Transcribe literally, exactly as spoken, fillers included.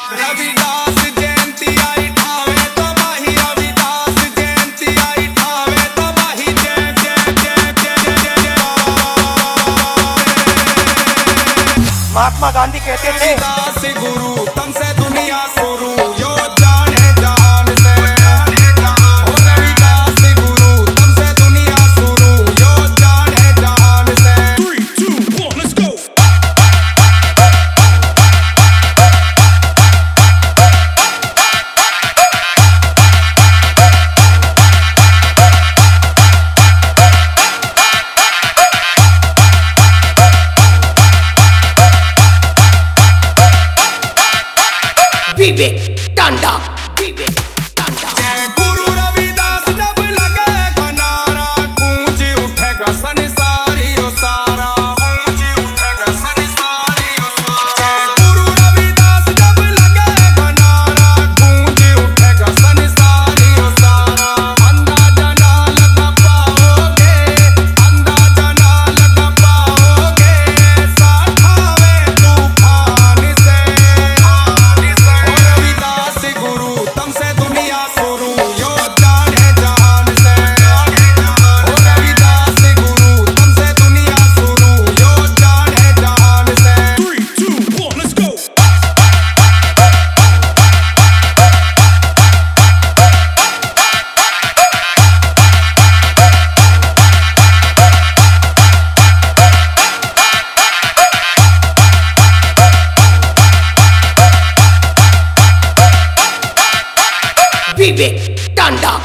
रविदास जयंती आई ठावे तो माही, रविदास जयंती आई ठावे तो माही। जय जय जय जय जय जय। महात्मा गांधी कहते थे, रविदास गुरु तुमसे दुनिया शुरू, यो जाने जहान से। ओ रविदास गुरु तुमसे दुनिया शुरू, यो जाने जहान से। Three, two, one, let's go. विवेक टांडा, विवेक टांडा। जय गुरु रविदास जब लगेगा नारा, गूंज उठेगा संसारी ओ सारा, गूंज उठेगा संसारी ओ सारा। जय गुरु रविदास जब लगेगा नारा, गूंज उठेगा संसारी ओ सारा। अंदाजा ना लगा पाओगे, अंदाजा ना लगा पाओगे, साठावे तूफान से। ओ रविदास गुरु तुमसे दुनिया शुरू, यो जाने जहान से। ओ रविदास गुरु तुमसे दुनिया शुरू, यो जाने जहान से। Three, two, one, let's go. Vivek Tanda.